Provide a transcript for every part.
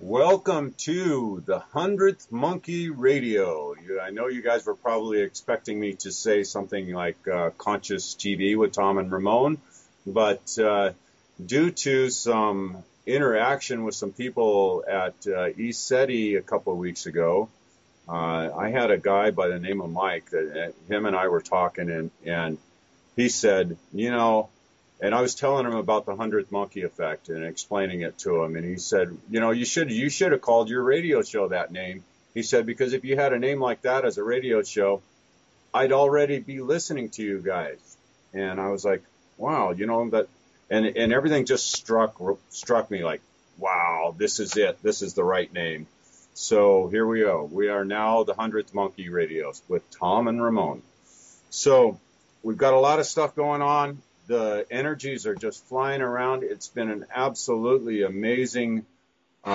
Welcome to the 100th Monkey Radio. I know you guys were probably expecting me to say something like Conscious TV with Tom and Ramon, but due to some interaction with some people at ECETI a couple of weeks ago, I had a guy by the name of Mike that him and I were talking, and he said, and I was telling him about the 100th monkey effect and explaining it to him. And he said, you should have called your radio show that name. He said, because if you had a name like that as a radio show, I'd already be listening to you guys. And I was like, wow, that, and everything just struck me like, wow, this is it. This is the right name. So here we go. We are now the 100th Monkey Radios with Tom and Ramon. So we've got a lot of stuff going on. The energies are just flying around. It's been an absolutely amazing. Yay!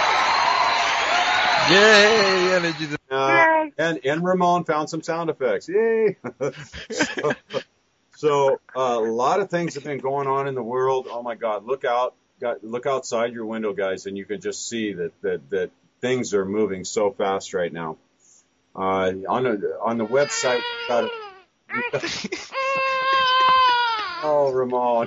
Energies. And Ramon found some sound effects. Yay! so a lot of things have been going on in the world. Oh my God! Look outside your window, guys, and you can just see that things are moving so fast right now. On the website, oh, Ramon.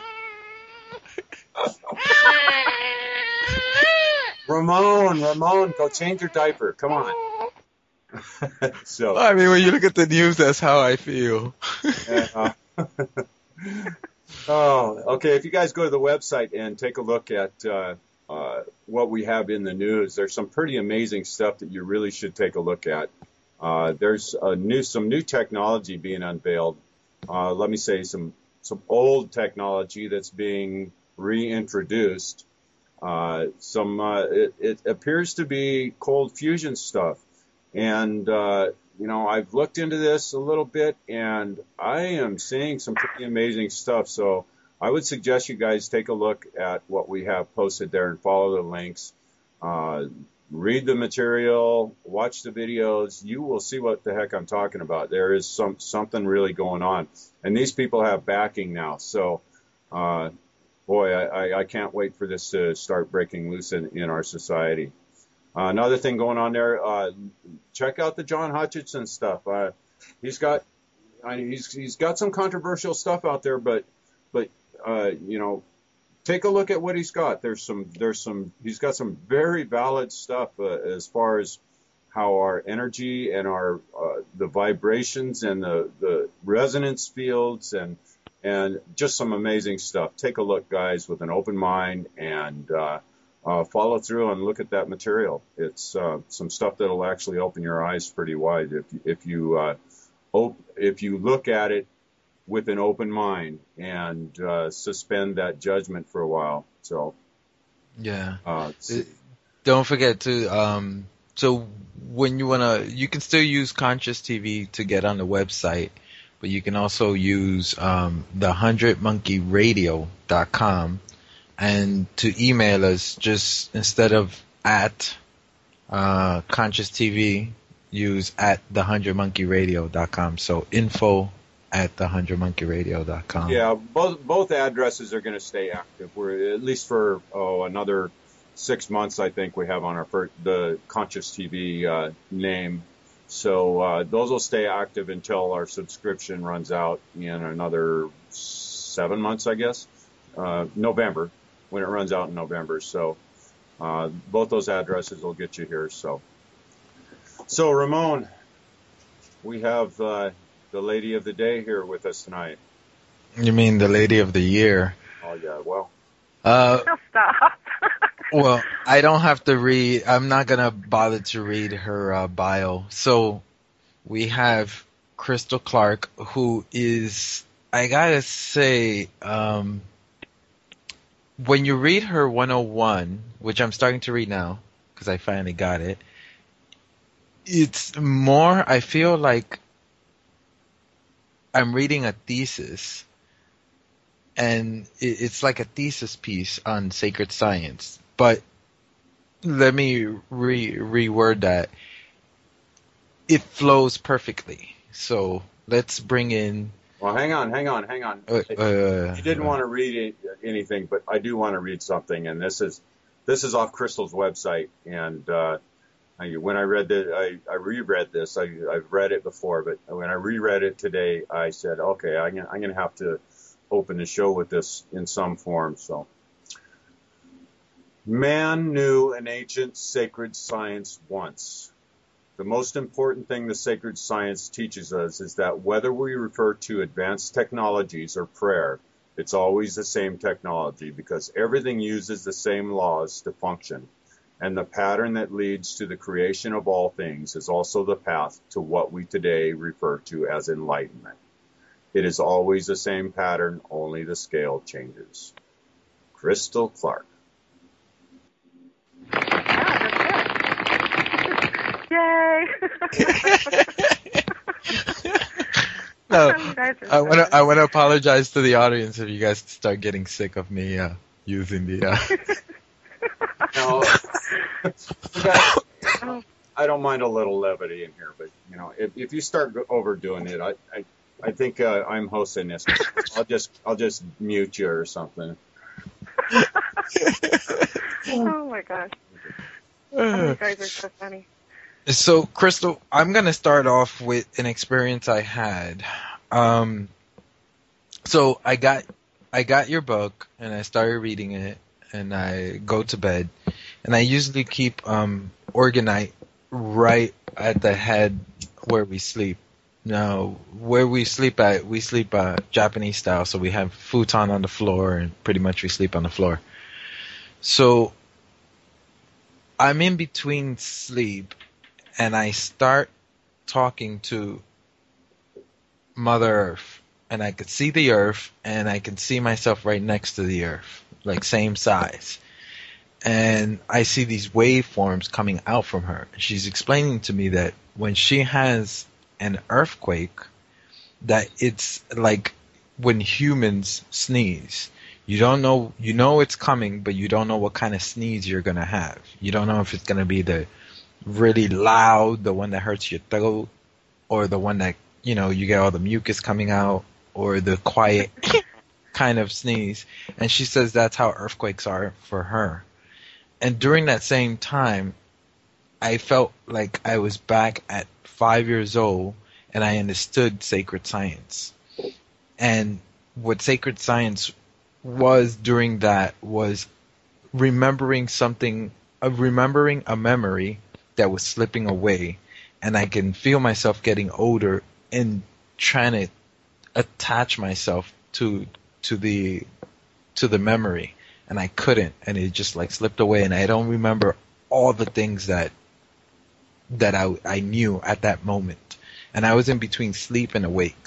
Ramon, go change your diaper. Come on. So. I mean, when you look at the news, that's how I feel. Oh, okay. If you guys go to the website and take a look at what we have in the news, there's some pretty amazing stuff that you really should take a look at. There's some new technology being unveiled. Let me say some old technology that's being reintroduced. It appears to be cold fusion stuff. And, I've looked into this a little bit and I am seeing some pretty amazing stuff. So I would suggest you guys take a look at what we have posted there and follow the links. Read the material, watch the videos. You will see what the heck I'm talking about. There is something really going on. And these people have backing now. So, I can't wait for this to start breaking loose in our society. Another thing going on there, check out the John Hutchinson stuff. He's got some controversial stuff out there, but take a look at what he's got. He's got some very valid stuff as far as how our energy and our the vibrations and the resonance fields and just some amazing stuff. Take a look, guys, with an open mind and follow through and look at that material. It's some stuff that'll actually open your eyes pretty wide if you look at it with an open mind and suspend that judgment for a while. So yeah, don't forget to so when you can still use Conscious TV to get on the website, but you can also use the 100monkeyradio.com, and to email us, just instead of at Conscious TV, use at the 100monkeyradio.com. So info at the 100monkeyradio.com. Yeah, both addresses are going to stay active. We're at least for another 6 months, I think we have on the Conscious TV name. So those will stay active until our subscription runs out in another 7 months, I guess. November, when it runs out in November. So both those addresses will get you here. So Ramon, we have the lady of the day here with us tonight. You mean the lady of the year? Oh yeah, well. Stop. Well, I don't have to read. I'm not gonna bother to read her bio. So we have Crystal Clark, who is, I gotta say, when you read her 101, which I'm starting to read now because I finally got it, it's more, I feel like I'm reading a thesis, and it's like a thesis piece on sacred science. But let me reword that. It flows perfectly. So let's bring in. Well, hang on. You didn't want to read anything, but I do want to read something, and this is this is off Crystal's website, and when I read that, I reread this. I've read it before, but when I reread it today, I said, okay, I'm gonna have to open the show with this in some form. So, man knew an ancient sacred science once. The most important thing the sacred science teaches us is that whether we refer to advanced technologies or prayer, it's always the same technology because everything uses the same laws to function. And the pattern that leads to the creation of all things is also the path to what we today refer to as enlightenment. It is always the same pattern, only the scale changes. Crystal Clark. Yay! No, You guys are I so want to apologize to the audience if you guys start getting sick of me using the. No, I don't mind a little levity in here, but if you start overdoing it, I think I'm hosting this. I'll just mute you or something. Oh my gosh! Oh, you guys are so funny. So, Crystal, I'm going to start off with an experience I had. So I got your book and I started reading it and I go to bed and I usually keep organite right at the head where we sleep. Now, where we sleep Japanese style, so we have futon on the floor and pretty much we sleep on the floor. So I'm in between sleep and I start talking to Mother Earth, and I could see the Earth, and I can see myself right next to the Earth, like same size. And I see these waveforms coming out from her. She's explaining to me that when she has an earthquake, that it's like when humans sneeze. You don't know, you know it's coming, but you don't know what kind of sneeze you're gonna have. You don't know if it's gonna be the really loud, the one that hurts your throat, or the one that, you get all the mucus coming out, or the quiet kind of sneeze. And she says that's how earthquakes are for her. And during that same time, I felt like I was back at 5 years old and I understood sacred science. And what sacred science was during that was remembering a memory that was slipping away, and I can feel myself getting older and trying to attach myself to the memory, and I couldn't, and it just like slipped away, and I don't remember all the things that I knew at that moment, and I was in between sleep and awake.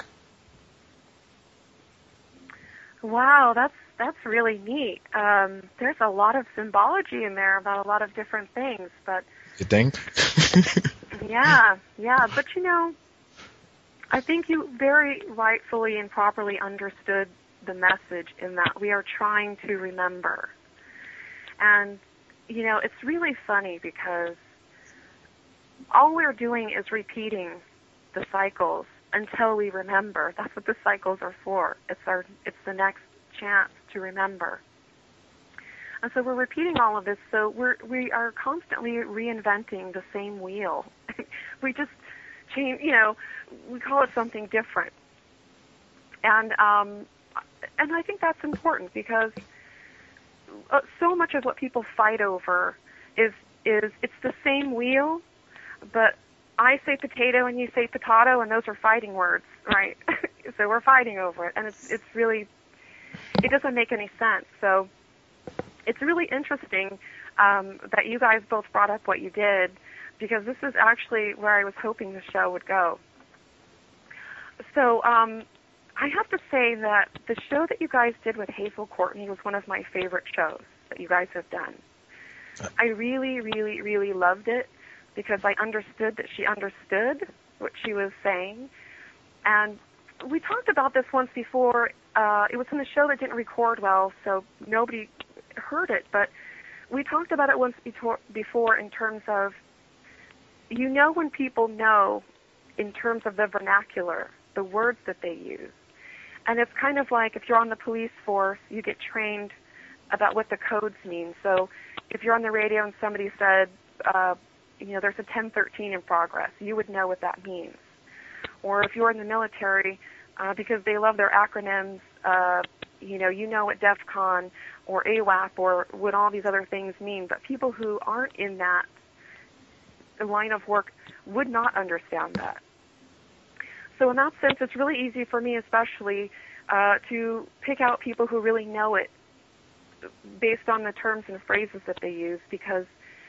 Wow, that's really neat. There's a lot of symbology in there about a lot of different things, but you think? Yeah, but I think you very rightfully and properly understood the message in that we are trying to remember. And, it's really funny because all we're doing is repeating the cycles until we remember. That's what the cycles are for. It's the next chance to remember. And so we're repeating all of this, so we are constantly reinventing the same wheel. We just change, we call it something different. And I think that's important because so much of what people fight over is it's the same wheel, but I say potato and you say potato, and those are fighting words, right? So we're fighting over it, and it's really, it doesn't make any sense. So it's really interesting that you guys both brought up what you did, because this is actually where I was hoping the show would go. So I have to say that the show that you guys did with Hazel Courtney was one of my favorite shows that you guys have done. I really, really, really loved it because I understood that she understood what she was saying. And we talked about this once before. It was in a show that didn't record well, so nobody heard it. But we talked about it once before in terms of, when people know in terms of the vernacular, the words that they use. And it's kind of like if you're on the police force, you get trained about what the codes mean. So if you're on the radio and somebody said, there's a 1013 in progress, you would know what that means. Or if you're in the military, because they love their acronyms, you know what DEFCON or AWAP or what all these other things mean. But people who aren't in that line of work would not understand that. So in that sense, it's really easy for me especially to pick out people who really know it based on the terms and phrases that they use, because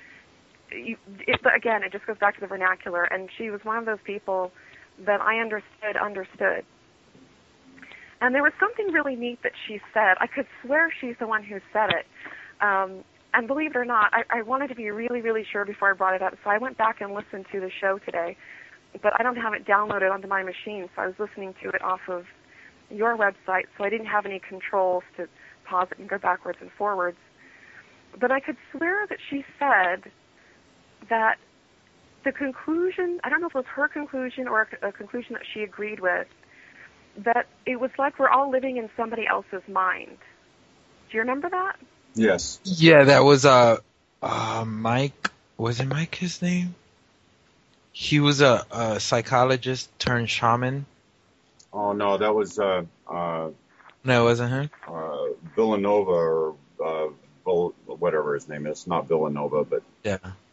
again, it just goes back to the vernacular, and she was one of those people that I understood. And there was something really neat that she said. I could swear she's the one who said it. And believe it or not, I wanted to be really, really sure before I brought it up, so I went back and listened to the show today. But I don't have it downloaded onto my machine, so I was listening to it off of your website, so I didn't have any controls to pause it and go backwards and forwards. But I could swear that she said that the conclusion, I don't know if it was her conclusion or a conclusion that she agreed with, that it was like we're all living in somebody else's mind. Do you remember that? Yes. Yeah, that was Mike. Was it Mike his name? He was a psychologist turned shaman. Oh, no, that was No, it wasn't him. Villanova or whatever his name is. Not Villanova, but... Yeah.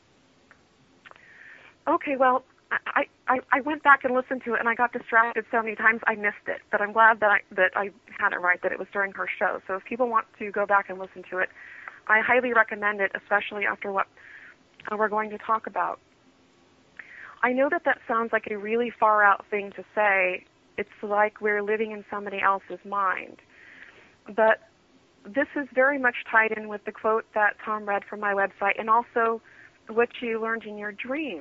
Okay, well, I went back and listened to it, and I got distracted so many times I missed it. But I'm glad that I had it right, that it was during her show. So if people want to go back and listen to it, I highly recommend it, especially after what we're going to talk about. I know that sounds like a really far-out thing to say. It's like we're living in somebody else's mind. But this is very much tied in with the quote that Tom read from my website, and also what you learned in your dream.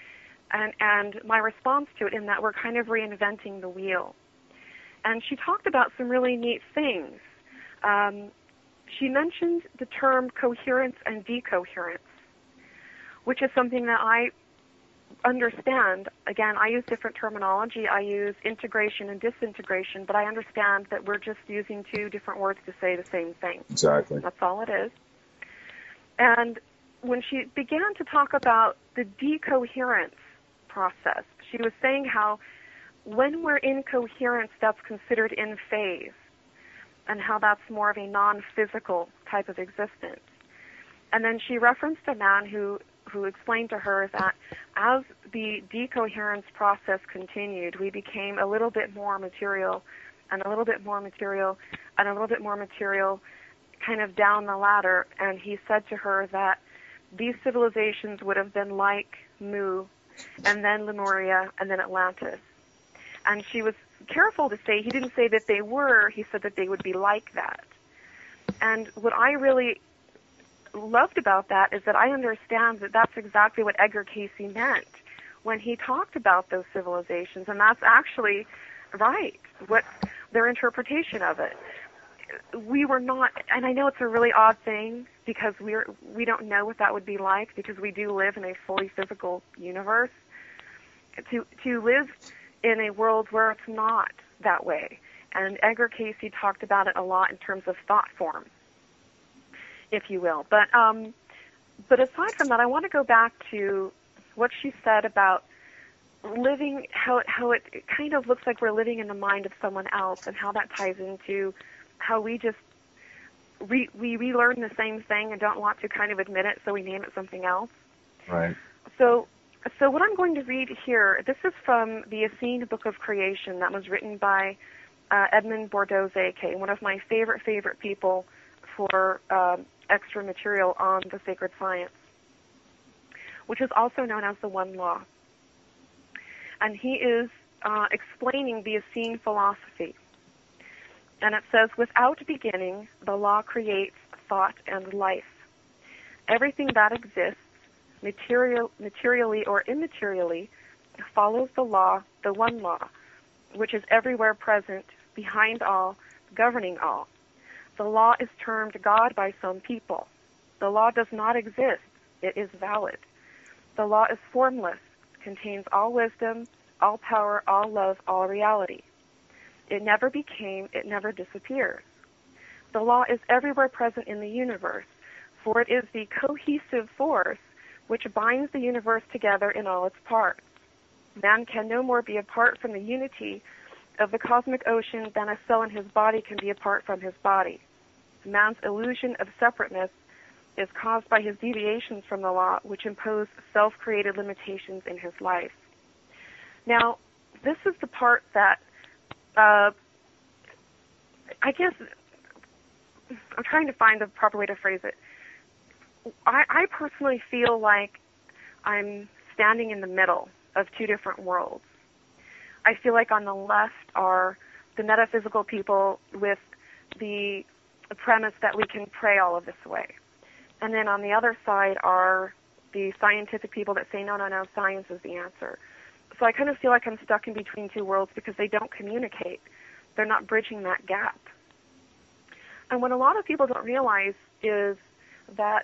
And my response to it, in that we're kind of reinventing the wheel. And she talked about some really neat things. She mentioned the term coherence and decoherence, which is something that I understand. Again, I use different terminology. I use integration and disintegration, but I understand that we're just using two different words to say the same thing. Exactly. That's all it is. And when she began to talk about the decoherence process, she was saying how when we're in coherence, that's considered in phase, and how that's more of a non-physical type of existence. And then she referenced a man who explained to her that as the decoherence process continued, we became a little bit more material, and a little bit more material, and a little bit more material, kind of down the ladder. And he said to her that these civilizations would have been like Mu, and then Lemuria, and then Atlantis. And she was careful to say, he didn't say that they were, he said that they would be like that. And what I really loved about that is that I understand that that's exactly what Edgar Cayce meant when he talked about those civilizations, and that's actually right, what their interpretation of it. We were not, and I know it's a really odd thing because we don't know what that would be like, because we do live in a fully physical universe. To live in a world where it's not that way. And Edgar Cayce talked about it a lot in terms of thought form, if you will. But aside from that, I want to go back to what she said about living, how it kind of looks like we're living in the mind of someone else, and how that ties into how we just we relearn the same thing and don't want to kind of admit it, so we name it something else. Right. So what I'm going to read here, this is from the Essene Book of Creation that was written by Edmond Bordeaux-Zeke, one of my favorite people for extra material on the sacred science, which is also known as the One Law. And he is explaining the Essene philosophy. And it says, without beginning, the law creates thought and life. Everything that exists, materially or immaterially, follows the law, the One Law, which is everywhere present, behind all, governing all. The law is termed God by some people. The law does not exist. It is valid. The law is formless, contains all wisdom, all power, all love, all reality. It never became, it never disappears. The law is everywhere present in the universe, for it is the cohesive force which binds the universe together in all its parts. Man can no more be apart from the unity of the cosmic ocean than a cell in his body can be apart from his body. Man's illusion of separateness is caused by his deviations from the law, which impose self-created limitations in his life. Now, this is the part that, I guess, I'm trying to find the proper way to phrase it. I personally feel like I'm standing in the middle of two different worlds. I feel like on the left are the metaphysical people with the premise that we can pray all of this away. And then on the other side are the scientific people that say, no, science is the answer. So I kind of feel like I'm stuck in between two worlds because they don't communicate. They're not bridging that gap. And what a lot of people don't realize is that,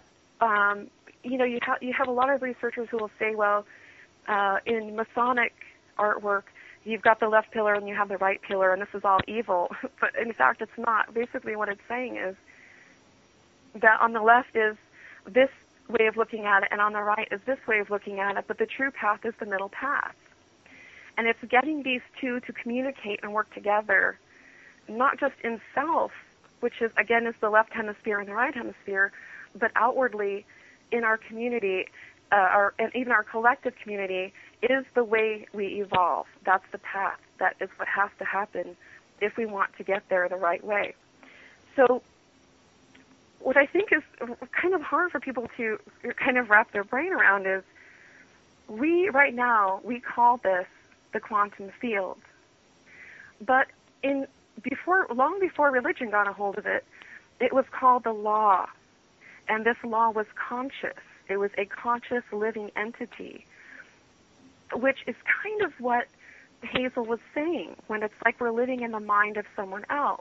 you have a lot of researchers who will say, well, in Masonic artwork, you've got the left pillar and you have the right pillar, and this is all evil. But in fact, it's not. Basically what it's saying is that on the left is this way of looking at it, and on the right is this way of looking at it, but the true path is the middle path. And it's getting these two to communicate and work together, not just in self, which is, again, is the left hemisphere and the right hemisphere, but outwardly in our community, and even our collective community, is the way we evolve. That's the path. That is what has to happen if we want to get there the right way. So what I think is kind of hard for people to kind of wrap their brain around is right now, we call this the quantum field. But long before religion got a hold of it, it was called the law. And this law was conscious. It was a conscious living entity, which is kind of what Hazel was saying when it's like we're living in the mind of someone else.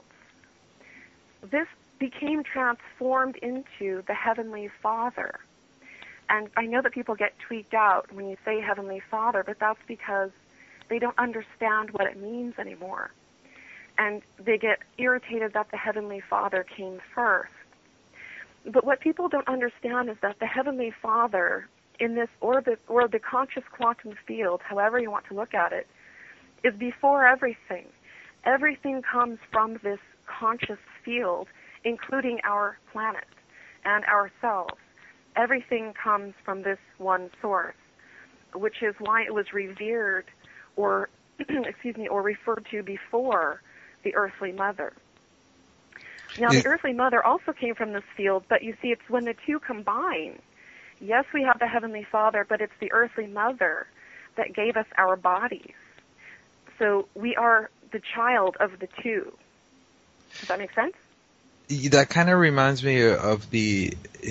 This became transformed into the Heavenly Father. And I know that people get tweaked out when you say Heavenly Father, but that's because they don't understand what it means anymore. And they get irritated that the Heavenly Father came first. But what people don't understand is that the Heavenly Father in this orbit, or the conscious quantum field, however you want to look at it, is before everything. Everything comes from this conscious field, including our planet and ourselves. Everything comes from this one source, which is why it was revered or referred to before the earthly mother. Now, the earthly mother also came from this field, but you see, it's when the two combine. Yes, we have the Heavenly Father, but it's the earthly mother that gave us our bodies. So we are the child of the two. Does that make sense? That kind of reminds me of the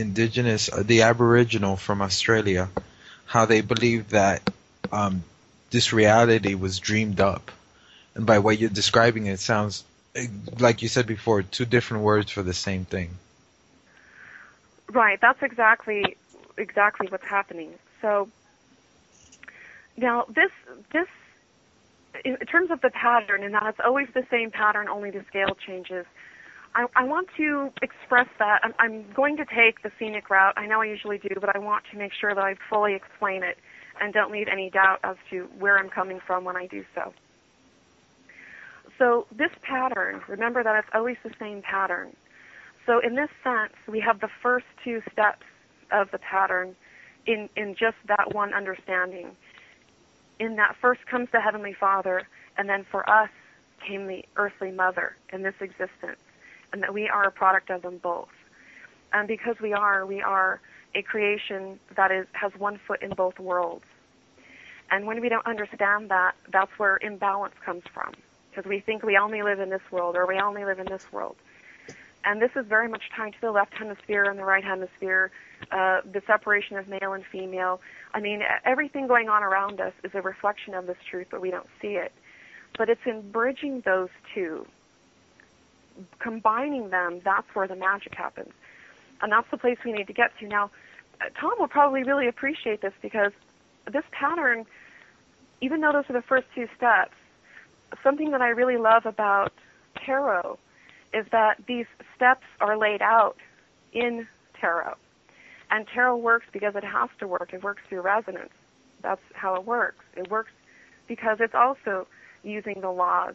Aboriginal from Australia, how they believe that this reality was dreamed up. And by what you're describing, it sounds, like you said before, two different words for the same thing. Right, that's exactly what's happening. So now this in terms of the pattern, and that it's always the same pattern, only the scale changes, I want to express that. I'm going to take the scenic route. I know I usually do, but I want to make sure that I fully explain it and don't leave any doubt as to where I'm coming from when I do so. So this pattern, remember that it's always the same pattern. So in this sense, we have the first two steps of the pattern in just that one understanding. In that first comes the Heavenly Father, and then for us came the earthly mother in this existence, and that we are a product of them both. And because we are a creation that has one foot in both worlds. And when we don't understand that, that's where imbalance comes from. Because we think we only live in this world, or we only live in this world. And this is very much tied to the left hemisphere and the right hemisphere, the separation of male and female. I mean, everything going on around us is a reflection of this truth, but we don't see it. But it's in bridging those two, combining them, that's where the magic happens. And that's the place we need to get to. Now, Tom will probably really appreciate this, because this pattern, even though those are the first two steps, something that I really love about tarot is that these steps are laid out in tarot. And tarot works because it has to work. It works through resonance. That's how it works. It works because it's also using the laws.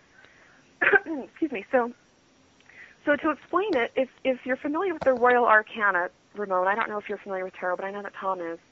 Excuse me. So to explain it, if you're familiar with the Royal Arcana, Ramon, I don't know if you're familiar with tarot, but I know that Tom is.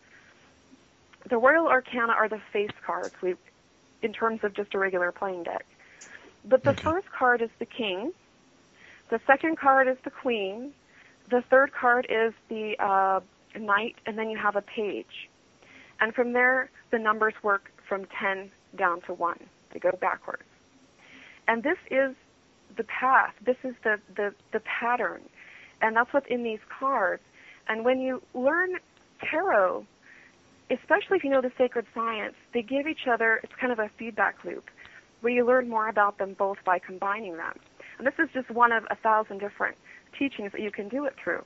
The Royal Arcana are the face cards in terms of just a regular playing deck. But the first card is the King. The second card is the Queen. The third card is the Knight, and then you have a Page. And from there, the numbers work from 10 down to 1. They go backwards. And this is the path. This is the pattern. And that's what's in these cards. And when you learn tarot, especially if you know the sacred science, they give each other, it's kind of a feedback loop, where you learn more about them both by combining them. And this is just one of 1,000 different teachings that you can do it through.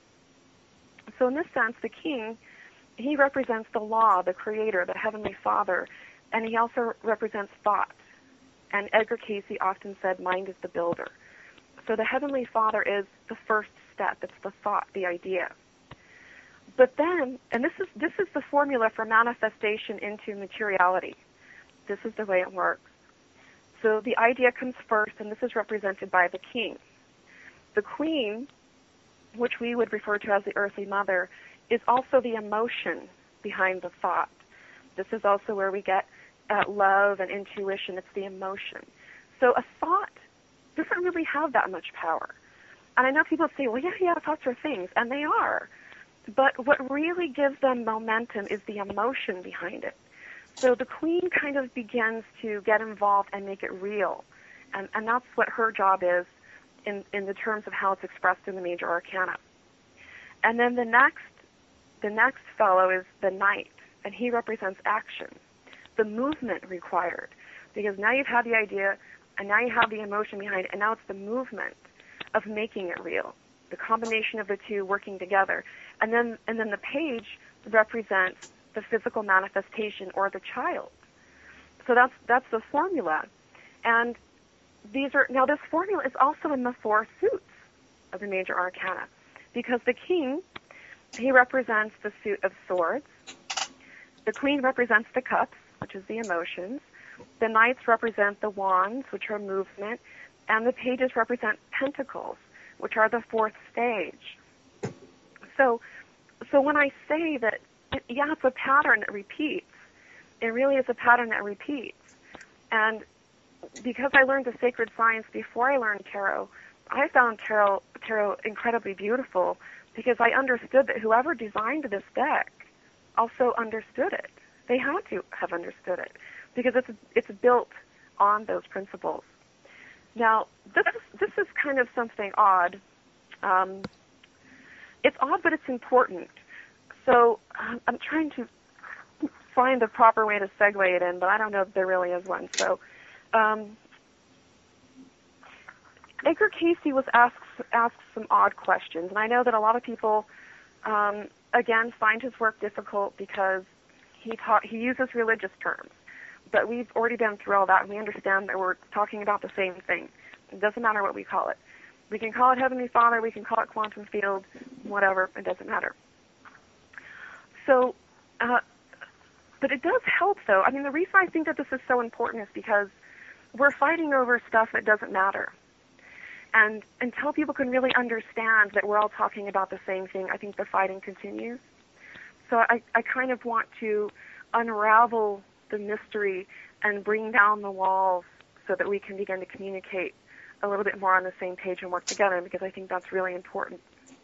So in this sense, the King, he represents the law, the Creator, the Heavenly Father, and he also represents thought. And Edgar Cayce often said, mind is the builder. So the Heavenly Father is the first step. It's the thought, the idea. But then, and this is the formula for manifestation into materiality. This is the way it works. So the idea comes first, and this is represented by the King. The Queen, which we would refer to as the earthly mother, is also the emotion behind the thought. This is also where we get love and intuition. It's the emotion. So a thought doesn't really have that much power. And I know people say, well, yeah, thoughts are things, and they are. But what really gives them momentum is the emotion behind it. So the Queen kind of begins to get involved and make it real. And that's what her job is in the terms of how it's expressed in the major arcana. And then the next fellow is the Knight, and he represents action, the movement required. Because now you've had the idea, and now you have the emotion behind it, and now it's the movement of making it real, the combination of the two working together. And then the Page represents the physical manifestation or the child. So that's the formula. And this formula is also in the 4 suits of the major arcana, because the King, he represents the suit of swords. The Queen represents the cups, which is the emotions. The Knights represent the wands, which are movement. And the Pages represent pentacles, which are the 4th stage. So when I say that, it's a pattern that repeats. It really is a pattern that repeats. And because I learned the sacred science before I learned tarot, I found tarot incredibly beautiful because I understood that whoever designed this deck also understood it. They had to have understood it because it's built on those principles. Now, this is kind of something odd. It's odd, but it's important. So I'm trying to find the proper way to segue it in, but I don't know if there really is one. So Edgar Cayce was asked some odd questions, and I know that a lot of people, again, find his work difficult because he uses religious terms. But we've already been through all that, and we understand that we're talking about the same thing. It doesn't matter what we call it. We can call it Heavenly Father, we can call it quantum field, whatever, it doesn't matter. So, but it does help, though. I mean, the reason I think that this is so important is because we're fighting over stuff that doesn't matter. And until people can really understand that we're all talking about the same thing, I think the fighting continues. So I kind of want to unravel the mystery and bring down the walls so that we can begin to communicate a little bit more on the same page and work together, because I think that's really important.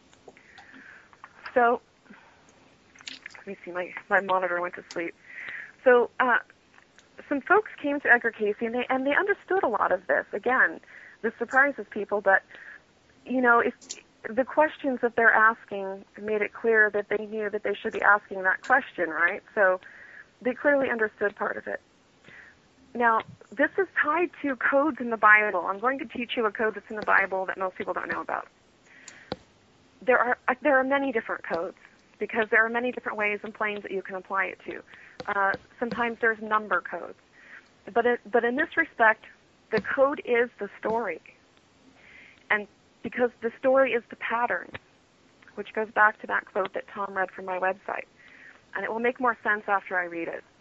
So, let me see, my monitor went to sleep. So, some folks came to Edgar Cayce and they understood a lot of this. Again, this surprises people, but, if the questions that they're asking made it clear that they knew that they should be asking that question, right? So, they clearly understood part of it. Now, this is tied to codes in the Bible. I'm going to teach you a code that's in the Bible that most people don't know about. There are many different codes because there are many different ways and planes that you can apply it to. Sometimes there's number codes. But in this respect, the code is the story. And because the story is the pattern, which goes back to that quote that Tom read from my website. And it will make more sense after I read it.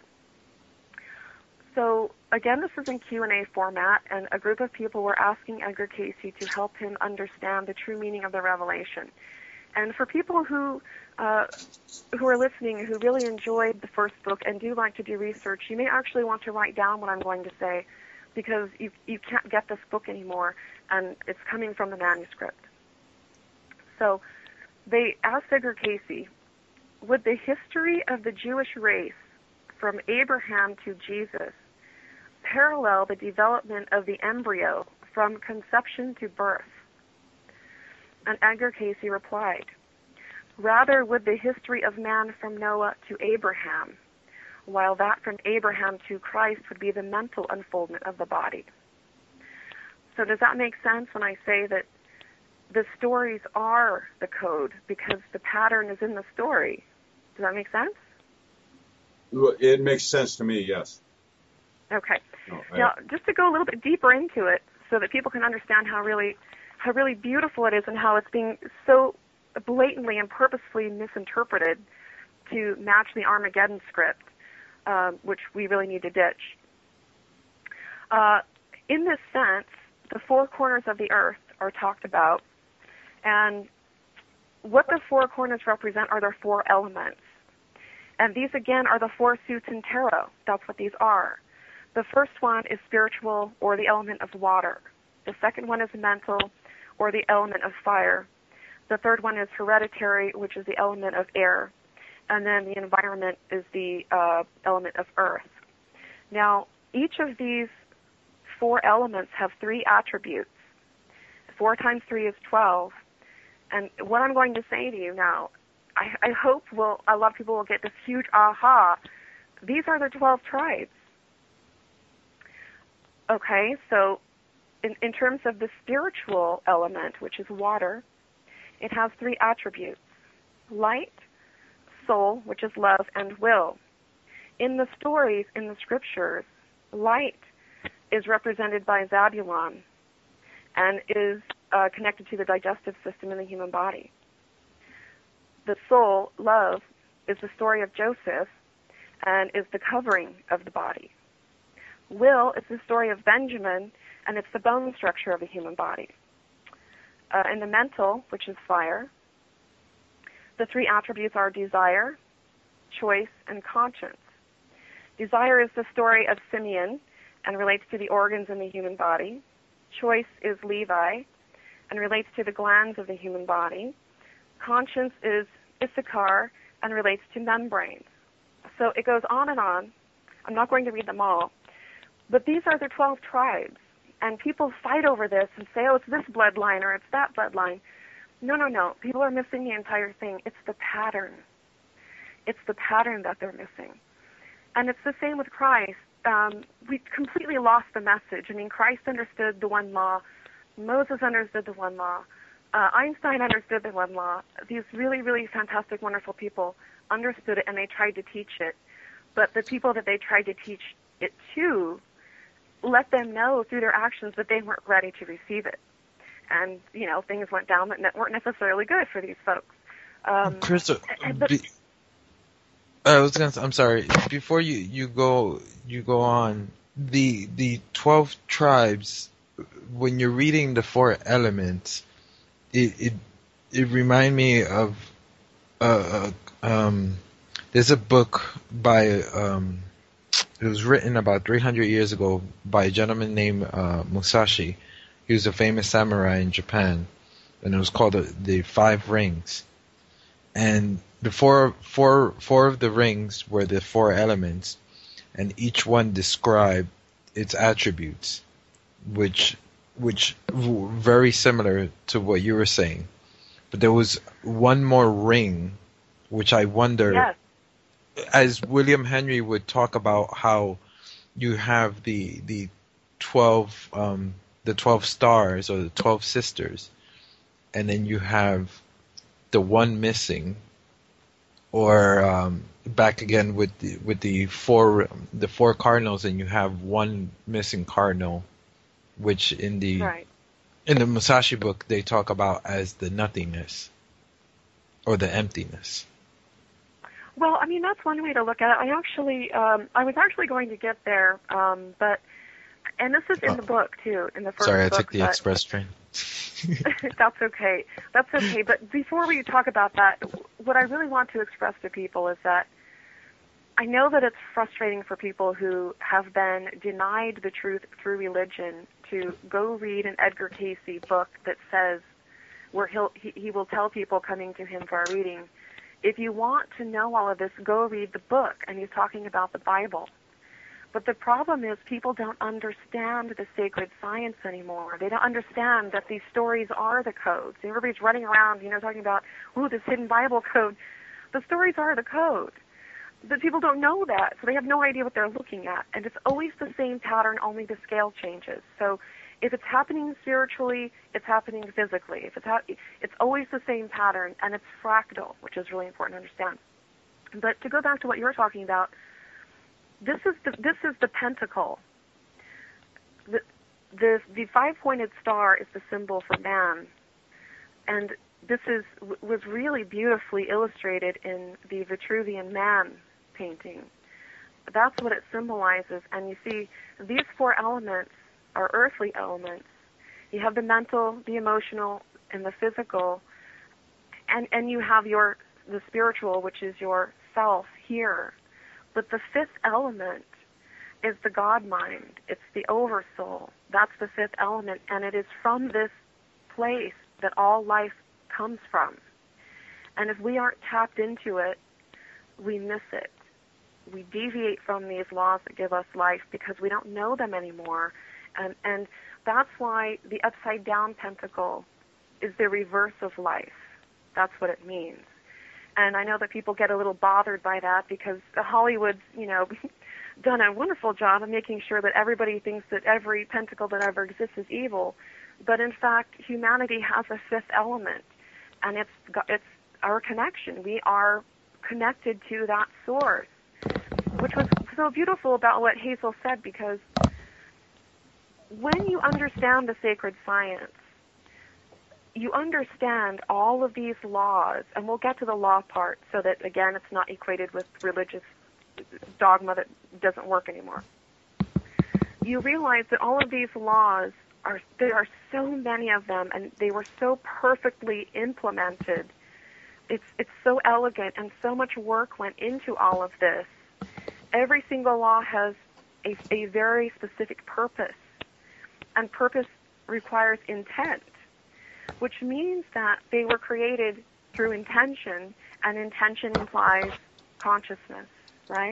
So, again, this is in Q&A format, and a group of people were asking Edgar Cayce to help him understand the true meaning of the revelation. And for people who are listening, who really enjoyed the first book and do like to do research, you may actually want to write down what I'm going to say, because you can't get this book anymore, and it's coming from the manuscript. So they asked Edgar Cayce, would the history of the Jewish race from Abraham to Jesus parallel the development of the embryo from conception to birth? And Edgar Cayce replied, rather would the history of man from Noah to Abraham, while that from Abraham to Christ would be the mental unfoldment of the body. So does that make sense when I say that the stories are the code because the pattern is in the story? Does that make sense? It makes sense to me, yes. Okay. Now, just to go a little bit deeper into it so that people can understand how really beautiful it is and how it's being so blatantly and purposefully misinterpreted to match the Armageddon script, which we really need to ditch. In this sense, the four corners of the earth are talked about, and what the four corners represent are their four elements. And these, again, are the four suits in tarot. That's what these are. The first one is spiritual, or the element of water. The second one is mental, or the element of fire. The third one is hereditary, which is the element of air. And then the environment is the element of earth. Now, each of these four elements have three attributes. 4 times 3 is 12. And what I'm going to say to you now, I hope a lot of people will get this huge aha. These are the 12 tribes. Okay, so in terms of the spiritual element, which is water, it has 3 attributes: light, soul, which is love, and will. In the stories, in the scriptures, light is represented by Zabulon and is connected to the digestive system in the human body. The soul, love, is the story of Joseph and is the covering of the body. Will is the story of Benjamin, and it's the bone structure of the human body. In the mental, which is fire, the 3 attributes are desire, choice, and conscience. Desire is the story of Simeon and relates to the organs in the human body. Choice is Levi and relates to the glands of the human body. Conscience is Issachar and relates to membranes. So it goes on and on. I'm not going to read them all. But these are the 12 tribes. And people fight over this and say, oh, it's this bloodline or it's that bloodline. No. People are missing the entire thing. It's the pattern. It's the pattern that they're missing. And it's the same with Christ. We completely lost the message. I mean, Christ understood the one law. Moses understood the one law. Einstein understood the one law. These really, really fantastic, wonderful people understood it, and they tried to teach it. But the people that they tried to teach it to let them know through their actions that they weren't ready to receive it. And, things went down that weren't necessarily good for these folks. Crystal, I was gonna. I'm sorry. Before you go on, the 12 tribes. When you're reading the 4 elements, it remind me of there's a book by it was written about 300 years ago by a gentleman named Musashi. He was a famous samurai in Japan, and it was called the 5 Rings. And the four of the rings were the 4 elements, and each one described its attributes, which very similar to what you were saying. But there was one more ring, which I wonder, yes. As William Henry would talk about how you have the 12 stars or the 12 sisters, and then you have the one missing, or back again with the four cardinals, and you have one missing cardinal, which in the In the Musashi book, they talk about as the nothingness or the emptiness. Well, I mean, that's one way to look at it. I was actually going to get there, but, and this is in the book too, in the first book. Sorry, I took the express train. That's okay. That's okay. But before we talk about that, what I really want to express to people is that I know that it's frustrating for people who have been denied the truth through religion to go read an Edgar Cayce book that says, where he will tell people coming to him for a reading, if you want to know all of this, go read the book, and he's talking about the Bible. But the problem is people don't understand the sacred science anymore. They don't understand that these stories are the codes. Everybody's running around, talking about, this hidden Bible code. The stories are the code. But people don't know that, so they have no idea what they're looking at. And it's always the same pattern, only the scale changes. So if it's happening spiritually, it's happening physically. It's always the same pattern, and it's fractal, which is really important to understand. But to go back to what you're talking about, this is the pentacle. The five-pointed star is the symbol for man, and this was really beautifully illustrated in the Vitruvian Man painting. That's what it symbolizes. And you see, these four elements are earthly elements. You have the mental, the emotional, and the physical, and you have the spiritual, which is your self here. But the fifth element is the God mind. It's the oversoul. That's the fifth element, and it is from this place that all life comes from. And if we aren't tapped into it, we miss it. We deviate from these laws that give us life because we don't know them anymore. And that's why the upside down pentacle is the reverse of life. That's what it means. And I know that people get a little bothered by that because Hollywood's, done a wonderful job of making sure that everybody thinks that every pentacle that ever exists is evil. But in fact, humanity has a fifth element, and it's our connection. We are connected to that source, which was so beautiful about what Hazel said, because when you understand the sacred science, you understand all of these laws, and we'll get to the law part so that, again, it's not equated with religious dogma that doesn't work anymore. You realize that all of these laws, there are so many of them, and they were so perfectly implemented. It's so elegant, and so much work went into all of this. Every single law has a very specific purpose, and purpose requires intent, which means that they were created through intention, and intention implies consciousness, right?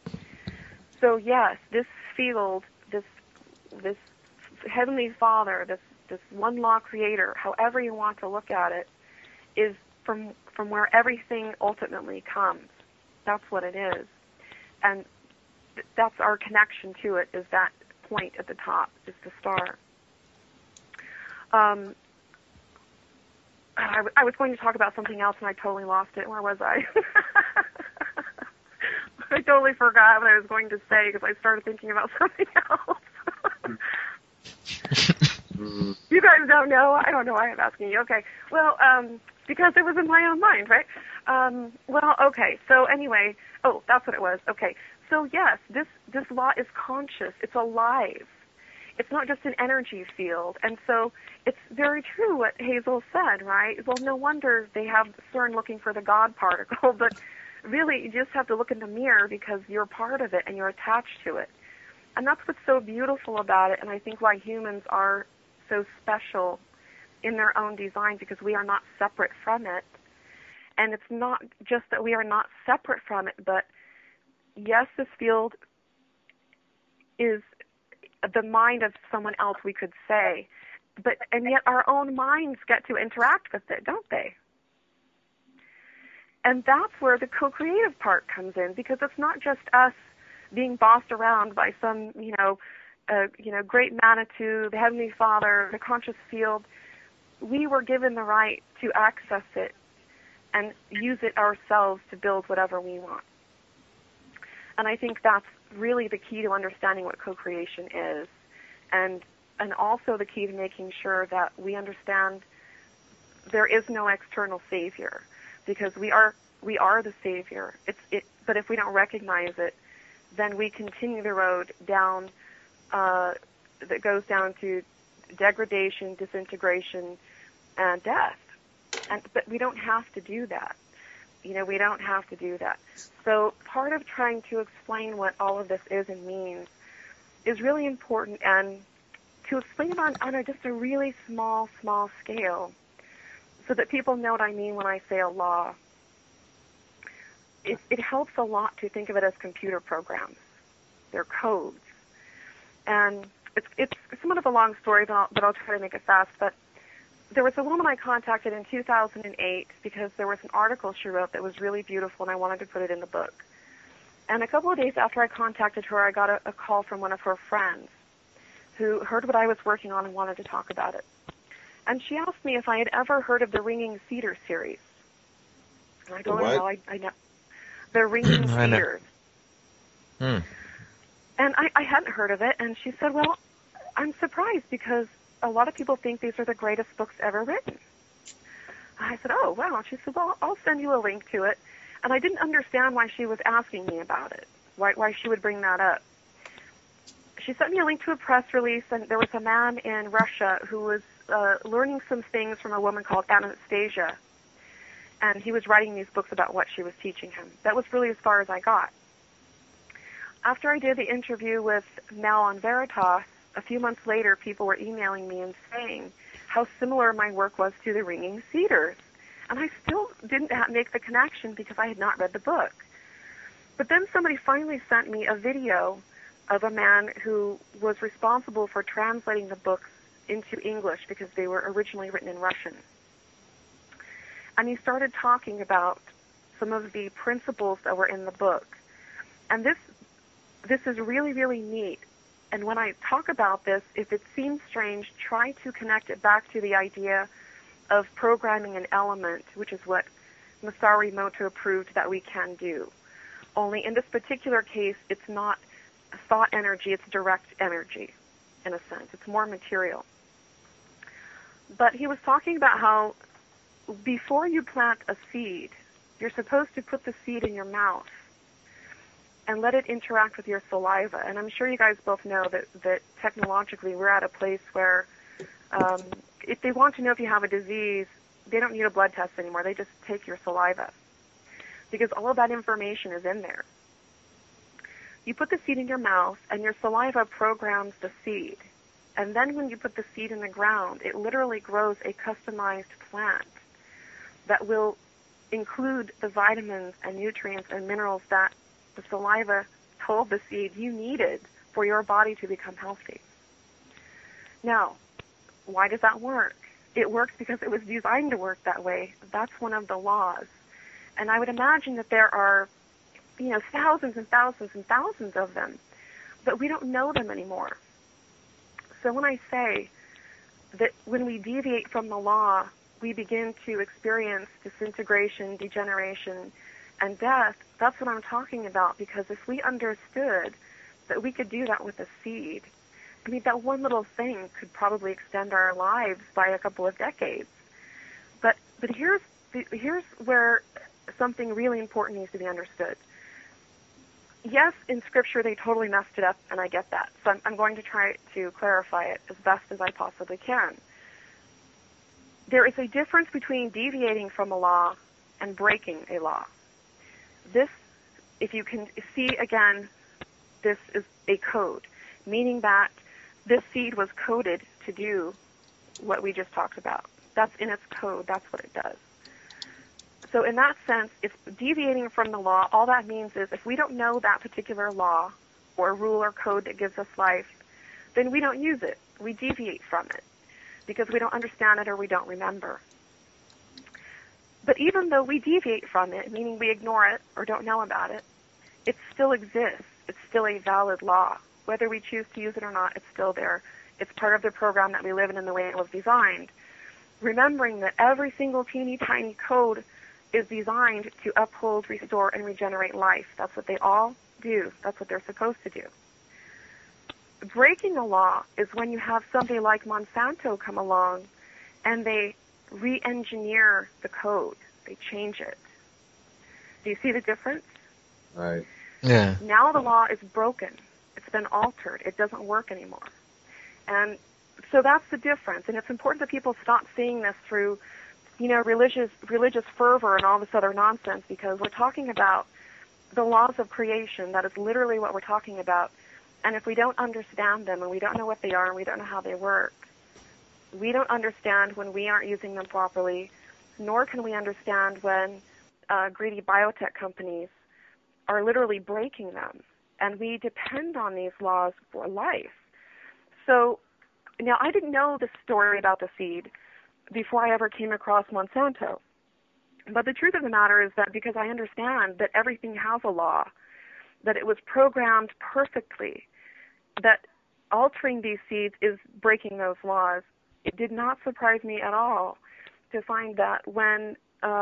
So yes, this field, this Heavenly Father, this one law creator, however you want to look at it, is from where everything ultimately comes. That's what it is. And that's our connection to it, is that point at the top, is the star. I was going to talk about something else and I totally lost it. Where was I? I totally forgot what I was going to say because I started thinking about something else. You guys don't know? I don't know why I'm asking you. Okay. Well, because it was in my own mind, right? Well, okay. So anyway, that's what it was. Okay. So yes, this law is conscious. It's alive. It's not just an energy field. And so it's very true what Hazel said, right? Well, no wonder they have CERN looking for the God particle, but really you just have to look in the mirror because you're part of it and you're attached to it. And that's what's so beautiful about it, and I think why humans are so special in their own design, because we are not separate from it. And it's not just that we are not separate from it, but yes, this field is the mind of someone else, we could say, and yet our own minds get to interact with it, don't they? And that's where the co-creative part comes in, because it's not just us being bossed around by some, great Manitou, the Heavenly Father, the conscious field. We were given the right to access it and use it ourselves to build whatever we want. And I think that's really the key to understanding what co-creation is. And and also the key to making sure that we understand there is no external savior, because we are the savior. But if we don't recognize it, then we continue the road down that goes down to degradation, disintegration, and death. But we don't have to do that. We don't have to do that. So part of trying to explain what all of this is and means is really important, and to explain it on just a really small scale so that people know what I mean when I say a law. It helps a lot to think of it as computer programs. They're codes. And it's somewhat of a long story, but I'll try to make it fast. But there was a woman I contacted in 2008 because there was an article she wrote that was really beautiful, and I wanted to put it in the book. And a couple of days after I contacted her, I got a call from one of her friends who heard what I was working on and wanted to talk about it. And she asked me if I had ever heard of the Ringing Cedar series. And I told her, well, I know. The Ringing Cedars. And I hadn't heard of it, and she said, well, I'm surprised because a lot of people think these are the greatest books ever written. I said, oh, wow. She said, well, I'll send you a link to it. And I didn't understand why she was asking me about it, why she would bring that up. She sent me a link to a press release, and there was a man in Russia who was learning some things from a woman called Anastasia, and he was writing these books about what she was teaching him. That was really as far as I got. After I did the interview with Mel on Veritas, a few months later, people were emailing me and saying how similar my work was to the Ringing Cedars. And I still didn't make the connection because I had not read the book. But then somebody finally sent me a video of a man who was responsible for translating the books into English because they were originally written in Russian. And he started talking about some of the principles that were in the book. And this is really, really neat. And when I talk about this, if it seems strange, try to connect it back to the idea of programming an element, which is what Masaru Emoto proved that we can do. Only in this particular case, it's not thought energy, it's direct energy, in a sense. It's more material. But he was talking about how before you plant a seed, you're supposed to put the seed in your mouth and let it interact with your saliva. And I'm sure you guys both know that technologically we're at a place where if they want to know if you have a disease, they don't need a blood test anymore. They just take your saliva because all of that information is in there. You put the seed in your mouth, and your saliva programs the seed. And then when you put the seed in the ground, it literally grows a customized plant that will include the vitamins and nutrients and minerals that the saliva told the seed you needed for your body to become healthy. Now, why does that work? It works because it was designed to work that way. That's one of the laws. And I would imagine that there are, thousands and thousands and thousands of them, but we don't know them anymore. So when I say that when we deviate from the law, we begin to experience disintegration, degeneration, and death, that's what I'm talking about, because if we understood that we could do that with a seed, I mean, that one little thing could probably extend our lives by a couple of decades. But here's where something really important needs to be understood. Yes, in Scripture they totally messed it up, and I get that. So I'm going to try to clarify it as best as I possibly can. There is a difference between deviating from a law and breaking a law. This, if you can see again, this is a code, meaning that this seed was coded to do what we just talked about. That's in its code. That's what it does. So in that sense, if deviating from the law, all that means is if we don't know that particular law or rule or code that gives us life, then we don't use it. We deviate from it because we don't understand it or we don't remember. But even though we deviate from it, meaning we ignore it or don't know about it, it still exists. It's still a valid law. Whether we choose to use it or not, it's still there. It's part of the program that we live in the way it was designed. Remembering that every single teeny tiny code is designed to uphold, restore, and regenerate life. That's what they all do. That's what they're supposed to do. breaking the law is when you have somebody like Monsanto come along and they re-engineer the code. They change it. Do you see the difference? Right. Yeah. Now the law is broken. It's been altered. It doesn't work anymore. And so that's the difference. And it's important that people stop seeing this through, religious fervor and all this other nonsense, because we're talking about the laws of creation. That is literally what we're talking about. And if we don't understand them, and we don't know what they are, and we don't know how they work, we don't understand when we aren't using them properly, nor can we understand when greedy biotech companies are literally breaking them. And we depend on these laws for life. So now I didn't know the story about the seed before I ever came across Monsanto. But the truth of the matter is that because I understand that everything has a law, that it was programmed perfectly, that altering these seeds is breaking those laws, it did not surprise me at all to find that when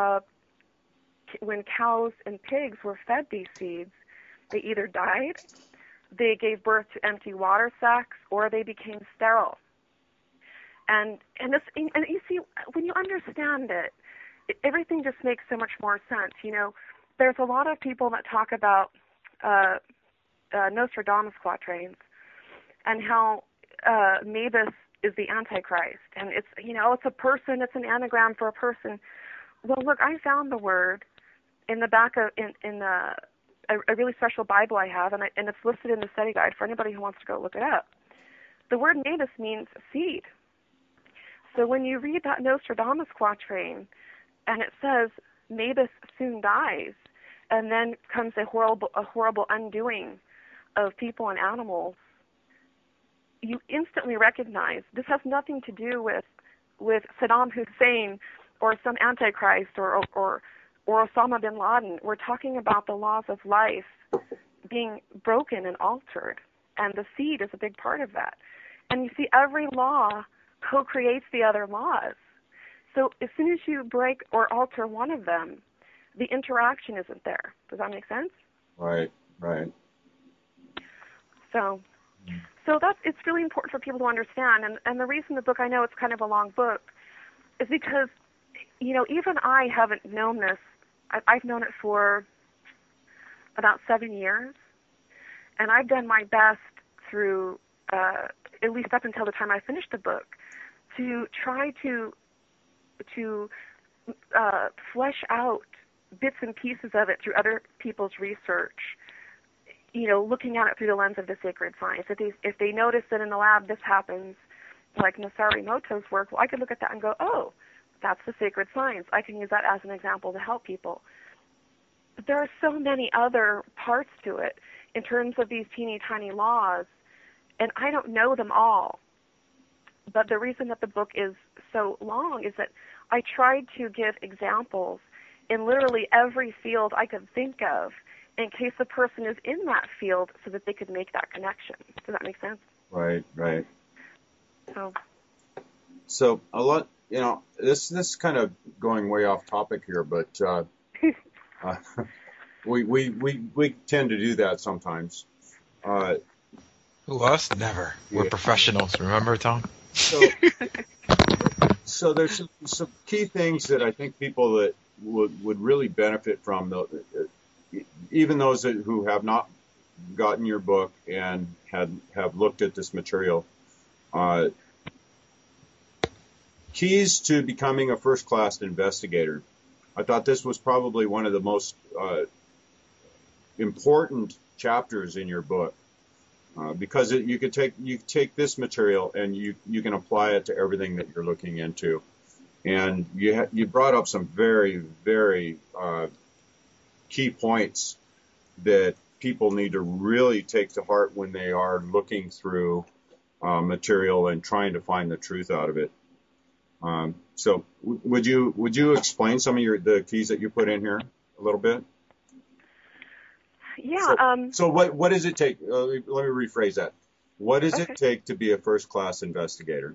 cows and pigs were fed these seeds, they either died, they gave birth to empty water sacs, or they became sterile. And you see, when you understand it, everything just makes so much more sense. There's a lot of people that talk about Nostradamus quatrains and how Mavis is the Antichrist, and it's a person, it's an anagram for a person. Well, look, I found the word in the back of a really special Bible I have, and it's listed in the study guide for anybody who wants to go look it up. The word Mavis means seed. So when you read that Nostradamus quatrain, and it says Mavis soon dies, and then comes a horrible undoing of people and animals, you instantly recognize this has nothing to do with Saddam Hussein or some Antichrist or Osama bin Laden. We're talking about the laws of life being broken and altered, and the seed is a big part of that. And you see, every law co-creates the other laws. So as soon as you break or alter one of them, the interaction isn't there. Does that make sense? Right. So it's really important for people to understand. And the reason the book, I know it's kind of a long book, is because, even I haven't known this. I've known it for about 7 years, and I've done my best through, at least up until the time I finished the book, to try to flesh out bits and pieces of it through other people's research, looking at it through the lens of the sacred science. If they notice that in the lab this happens, like Masaru Emoto's work, well, I could look at that and go, oh, that's the sacred science. I can use that as an example to help people. But there are so many other parts to it in terms of these teeny tiny laws, and I don't know them all. But the reason that the book is so long is that I tried to give examples in literally every field I could think of in case the person is in that field so that they could make that connection. Does that make sense? Right. So a lot, this is kind of going way off topic here, but we tend to do that sometimes. Who us? Never. We're professionals. Remember, Tom? So there's some key things that I think people that would really benefit from, even those who have not gotten your book and have looked at this material. Keys to becoming a first-class investigator. I thought this was probably one of the most important chapters in your book, because you take this material and you can apply it to everything that you're looking into. And you brought up some very, very key points that people need to really take to heart when they are looking through material and trying to find the truth out of it. So would you explain some of the keys that you put in here a little bit? Yeah. So what does it take? Let me rephrase that. What does it take to be a first-class investigator?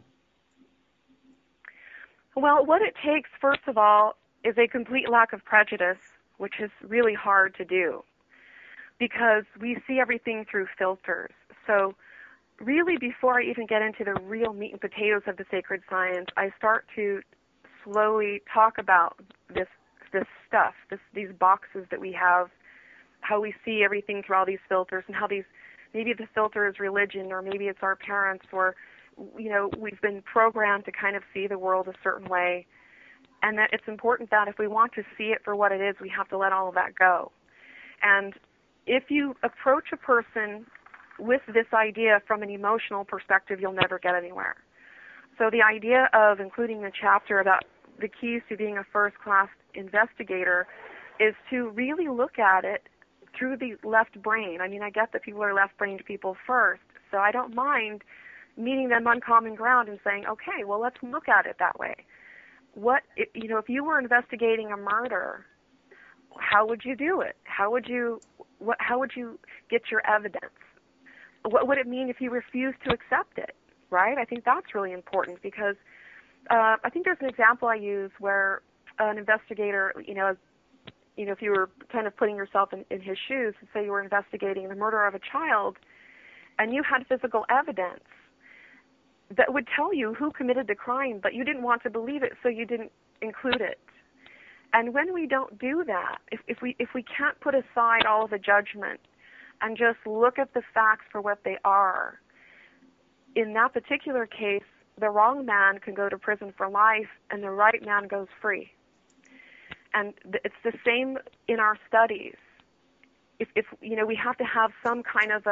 Well, what it takes, first of all, is a complete lack of prejudice, which is really hard to do because we see everything through filters. So really, before I even get into the real meat and potatoes of the sacred science, I start to slowly talk about this stuff, these boxes that we have, how we see everything through all these filters, and how maybe the filter is religion, or maybe it's our parents, or we've been programmed to kind of see the world a certain way, and that it's important that if we want to see it for what it is, we have to let all of that go. And if you approach a person with this idea from an emotional perspective, you'll never get anywhere. So the idea of including the chapter about the keys to being a first-class investigator is to really look at it through the left brain. I mean, I get that people are left-brained people first, so I don't mind meeting them on common ground and saying, okay, well, let's look at it that way. If you were investigating a murder, how would you do it? How would you get your evidence? What would it mean if you refused to accept it, right? I think that's really important, because I think there's an example I use where an investigator, if you were kind of putting yourself in his shoes, and say you were investigating the murder of a child, and you had physical evidence that would tell you who committed the crime, but you didn't want to believe it, so you didn't include it. And when we don't do that, if we can't put aside all of the judgment and just look at the facts for what they are, in that particular case, the wrong man can go to prison for life and the right man goes free. And it's the same in our studies. If we have to have some kind of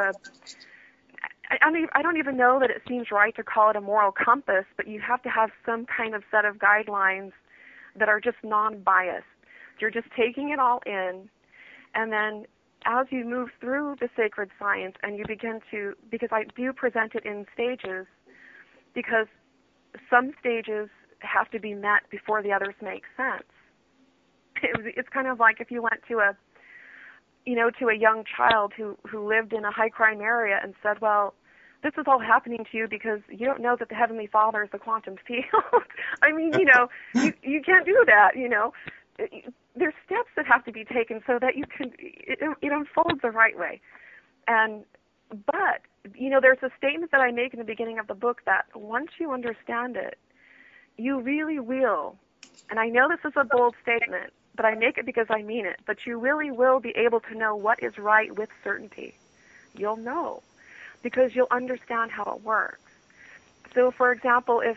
I don't even know that it seems right to call it a moral compass, but you have to have some kind of set of guidelines that are just non-biased. You're just taking it all in, and then as you move through the sacred science and you begin to, because I do present it in stages, because some stages have to be met before the others make sense. It's kind of like if you went to a young child who lived in a high crime area and said, well, this is all happening to you because you don't know that the Heavenly Father is the quantum field. I mean, you can't do that, There's steps that have to be taken so that it unfolds the right way. But there's a statement that I make in the beginning of the book that once you understand it, you really will, and I know this is a bold statement, but I make it because I mean it, but you really will be able to know what is right with certainty. You'll know, because you'll understand how it works. So, for example, if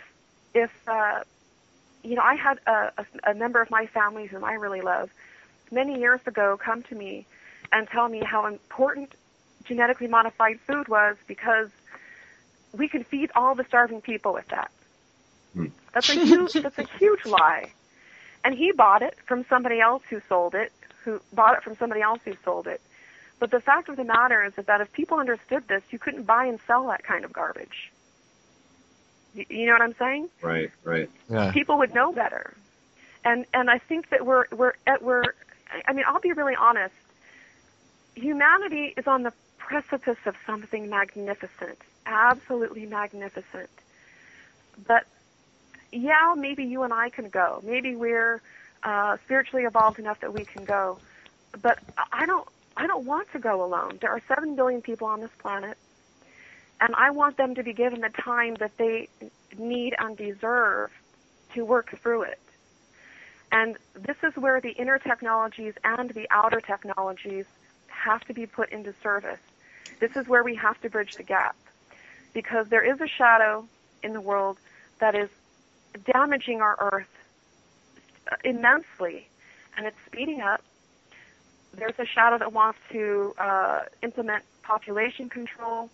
I had a member of my family whom I really love many years ago come to me and tell me how important genetically modified food was because we could feed all the starving people with that. That's a huge lie. And he bought it from somebody else who sold it, But the fact of the matter is that if people understood this, you couldn't buy and sell that kind of garbage. You know what I'm saying? Right. Yeah. People would know better. And I think that I'll be really honest. Humanity is on the precipice of something magnificent, absolutely magnificent. But yeah, maybe you and I can go. Maybe we're spiritually evolved enough that we can go. But I don't want to go alone. There are 7 billion people on this planet, and I want them to be given the time that they need and deserve to work through it. And this is where the inner technologies and the outer technologies have to be put into service. This is where we have to bridge the gap, because there is a shadow in the world that is damaging our Earth immensely, and it's speeding up. There's a shadow that wants to implement population control,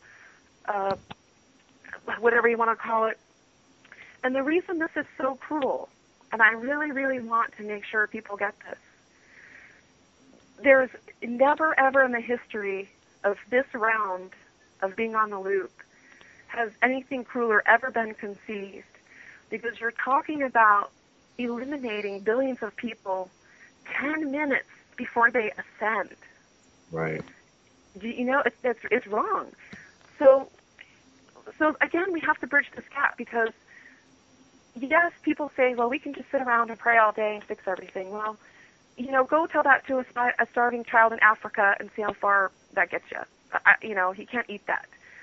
whatever you want to call it. And the reason this is so cruel, and I really, really want to make sure people get this, there's never, ever in the history of this round of being on the loop has anything crueler ever been conceived, because you're talking about eliminating billions of people 10 minutes before they ascend. Right. It's wrong. So again, we have to bridge this gap, because yes, people say, well, we can just sit around and pray all day and fix everything. Well, go tell that to a starving child in Africa and see how far that gets you. He can't eat that.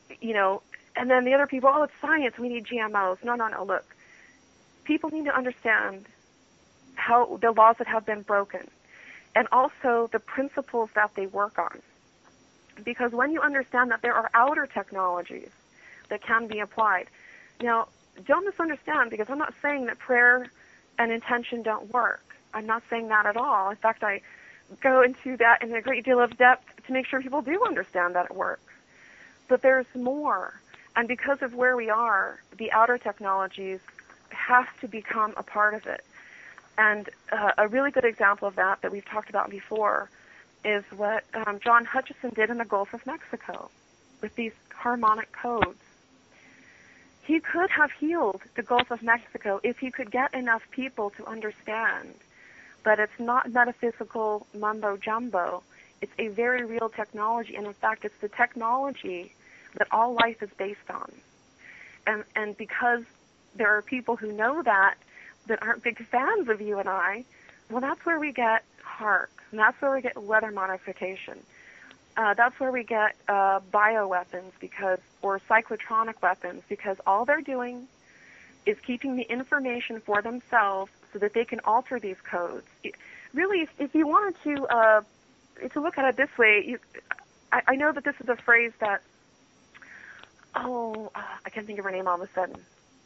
and then the other people, oh, it's science, we need GMOs. No, look. People need to understand how the laws that have been broken and also the principles that they work on. Because when you understand that there are outer technologies that can be applied. Now, don't misunderstand, because I'm not saying that prayer and intention don't work. I'm not saying that at all. In fact, I go into that in a great deal of depth to make sure people do understand that it works. But there's more. And because of where we are, the outer technologies have to become a part of it. And a really good example of that we've talked about before is what John Hutchison did in the Gulf of Mexico with these harmonic codes. He could have healed the Gulf of Mexico if he could get enough people to understand that it's not metaphysical mumbo-jumbo. It's a very real technology, and in fact, it's the technology that all life is based on. And because there are people who know that aren't big fans of you and I, well, that's where we get HAARP, and that's where we get weather modification. That's where we get bioweapons or cyclotronic weapons, because all they're doing is keeping the information for themselves so that they can alter these codes. Really, if you wanted to look at it this way, I know that this is a phrase that, I can't think of her name all of a sudden.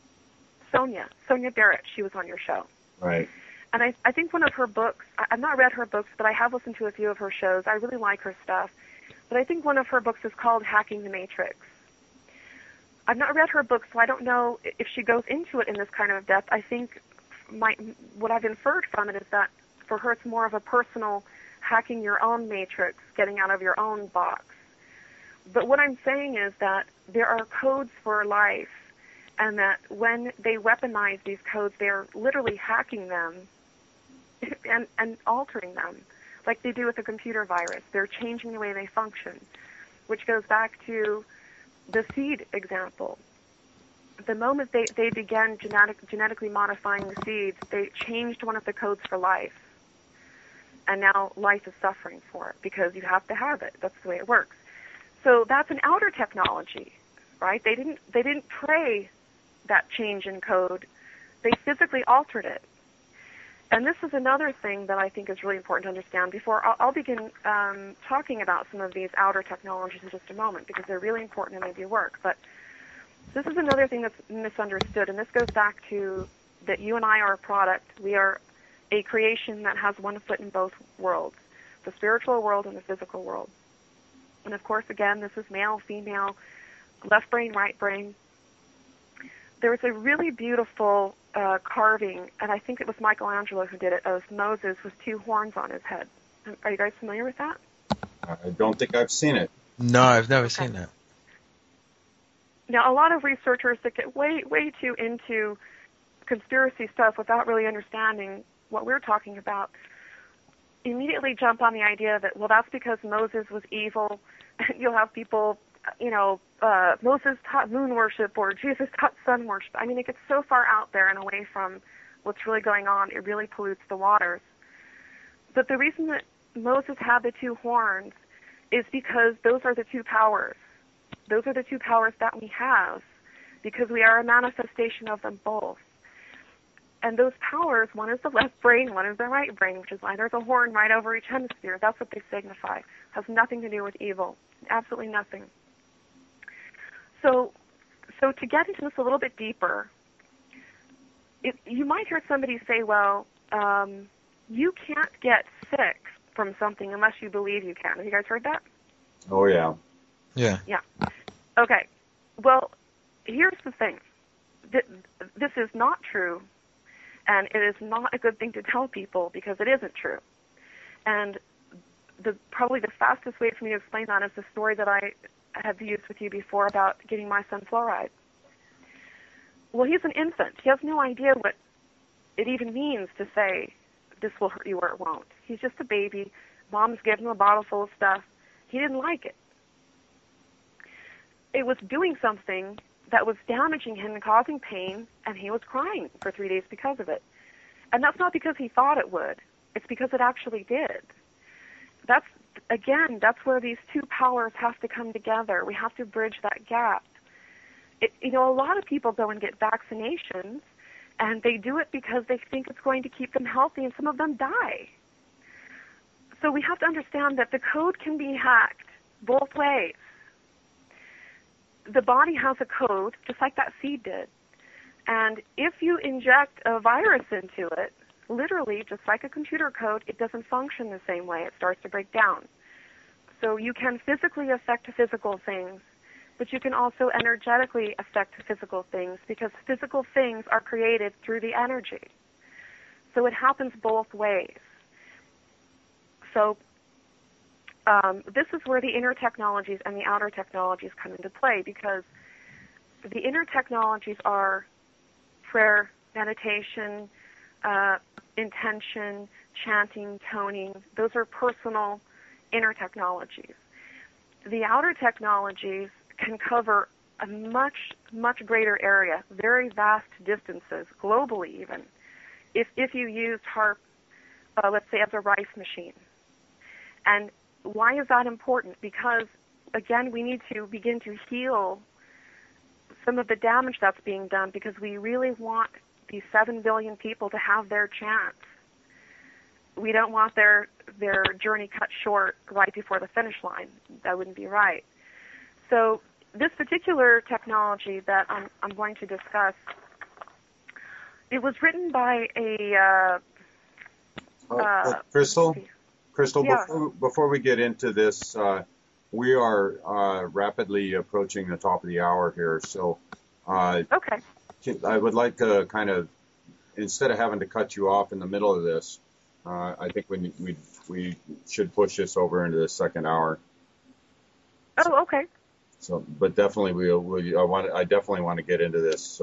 Sonia Barrett, she was on your show. Right. And I think one of her books, I've not read her books, but I have listened to a few of her shows. I really like her stuff. But I think one of her books is called Hacking the Matrix. I've not read her book, so I don't know if she goes into it in this kind of depth. I think what I've inferred from it is that for her it's more of a personal hacking your own matrix, getting out of your own box. But what I'm saying is that there are codes for life, and that when they weaponize these codes, they are literally hacking them and altering them, like they do with a computer virus. They're changing the way they function, which goes back to the seed example. The moment they began genetically modifying the seeds, they changed one of the codes for life. And now life is suffering for it because you have to have it. That's the way it works. So that's an outer technology, right? They didn't pray that change in code. They physically altered it. And this is another thing that I think is really important to understand. Before I'll begin talking about some of these outer technologies in just a moment, because they're really important and they do work. But this is another thing that's misunderstood, and this goes back to that you and I are a product. We are a creation that has one foot in both worlds, the spiritual world and the physical world. And of course, again, this is male, female, left brain, right brain. There was a really beautiful carving, and I think it was Michelangelo who did it, of Moses with two horns on his head. Are you guys familiar with that? I don't think I've seen it. No, I've never seen that. Now, a lot of researchers that get way too into conspiracy stuff without really understanding what we're talking about immediately jump on the idea that, well, that's because Moses was evil. You'll have people, Moses taught moon worship or Jesus taught sun worship. I mean, it gets so far out there and away from what's really going on, it really pollutes the waters. But the reason that Moses had the two horns is because those are the two powers. Those are the two powers that we have, because we are a manifestation of them both. And those powers, one is the left brain, one is the right brain, which is why there's a horn right over each hemisphere. That's what they signify. It has nothing to do with evil. Absolutely nothing. So to get into this a little bit deeper, you might hear somebody say, well, you can't get sick from something unless you believe you can. Have you guys heard that? Oh, yeah. Yeah. Yeah. Okay. Well, here's the thing. This is not true, and it is not a good thing to tell people because it isn't true. And probably the fastest way for me to explain that is the story that I have used with you before about getting my son fluoride. Well, he's an infant. He has no idea what it even means to say this will hurt you or it won't. He's just a baby. Mom's giving him a bottle full of stuff. He didn't like it. It was doing something that was damaging him and causing pain, and he was crying for 3 days because of it. And that's not because he thought it would. It's because it actually did. again, that's where these two powers have to come together. We have to bridge that gap. A lot of people go and get vaccinations, and they do it because they think it's going to keep them healthy, and some of them die. So we have to understand that the code can be hacked both ways. The body has a code, just like that seed did. And if you inject a virus into it, literally, just like a computer code, it doesn't function the same way. It starts to break down. So you can physically affect physical things, but you can also energetically affect physical things, because physical things are created through the energy. So it happens both ways. So this is where the inner technologies and the outer technologies come into play, because the inner technologies are prayer, meditation, intention, chanting, toning. Those are personal inner technologies. The outer technologies can cover a much, much greater area, very vast distances, globally even, if you used HAARP, let's say, as a rice machine. And why is that important? Because, again, we need to begin to heal some of the damage that's being done, because we really want these 7 billion people to have their chance. We don't want their journey cut short right before the finish line. That wouldn't be right. So this particular technology that I'm going to discuss, it was written by a Crystal, yeah. before we get into this, we are rapidly approaching the top of the hour here. So Okay. I would like to kind of, instead of having to cut you off in the middle of this, I think we should push this over into the second hour. Oh, okay. So, but definitely I definitely want to get into this.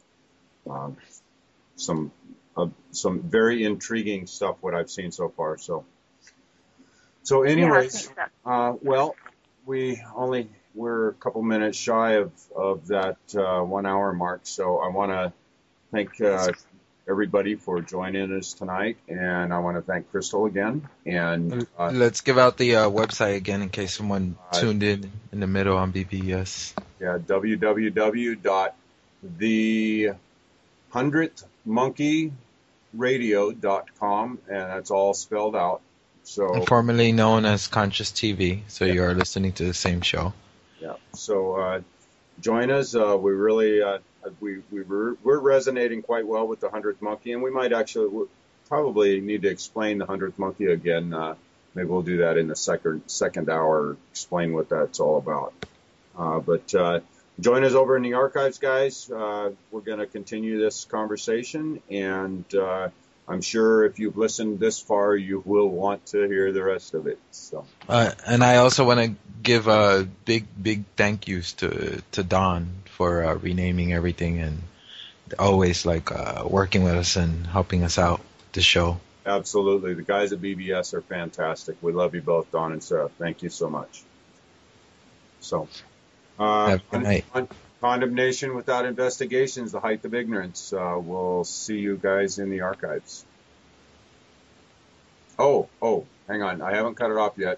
Some very intriguing stuff what I've seen so far. So anyways, well, we're a couple minutes shy of that 1 hour mark. So I want to thank everybody for joining us tonight, and I want to thank Crystal again. And let's give out the website again in case someone tuned in the middle on BBS. Yeah, www.the100thmonkeyrradio.com, and that's all spelled out. So formerly known as Conscious TV, so you are listening to the same show. Yeah. So join us. We really we're resonating quite well with the 100th Monkey, and we might actually probably need to explain the 100th Monkey again. Maybe we'll do that in the second hour. Explain what that's all about. But join us over in the archives, guys. We're going to continue this conversation, and I'm sure if you've listened this far, you will want to hear the rest of it. So. And I also want to give a big thank yous to Don for renaming everything and always working with us and helping us out with the show. Absolutely. The guys at BBS are fantastic. We love you both, Don and Sarah. Thank you so much. So, have a good night. Condemnation without investigation is the height of ignorance. We'll see you guys in the archives. Oh, hang on. I haven't cut it off yet.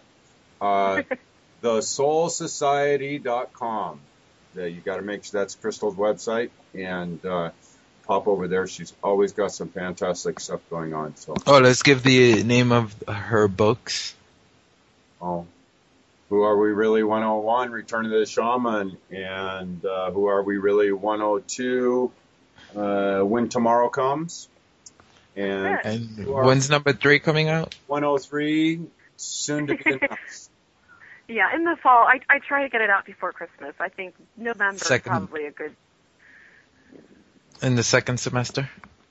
TheSoulSociety.com. You got to make sure that's Crystal's website, and pop over there. She's always got some fantastic stuff going on. So. Oh, let's give the name of her books. Oh. Who Are We Really 101, Return of the Shaman, and Who Are We Really 102, When Tomorrow Comes. And when's number 3 coming out? 103, soon to be announced. Yeah, in the fall. I try to get it out before Christmas. I think November is probably a good... In the second semester?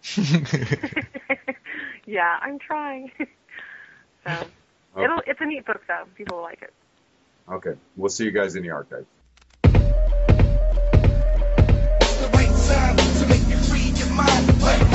Yeah, I'm trying. So it's a neat book, though. People will like it. Okay. We'll see you guys in the archive. It's the right time to make you free your mind.